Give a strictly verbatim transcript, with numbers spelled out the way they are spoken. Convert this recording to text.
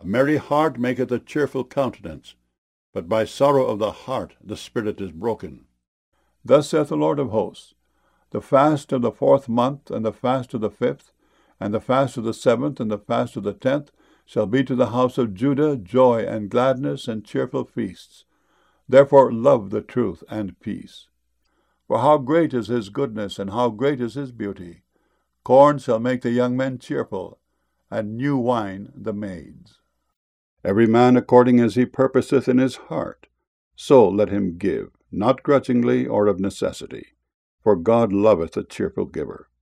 A merry heart maketh a cheerful countenance, but by sorrow of the heart the spirit is broken. Thus saith the Lord of hosts, the fast of the fourth month, and the fast of the fifth, and the fast of the seventh, and the fast of the tenth, shall be to the house of Judah joy and gladness and cheerful feasts. Therefore love the truth and peace. For how great is his goodness, and how great is his beauty! Corn shall make the young men cheerful, and new wine the maids. Every man according as he purposeth in his heart, so let him give, not grudgingly or of necessity. For God loveth a cheerful giver.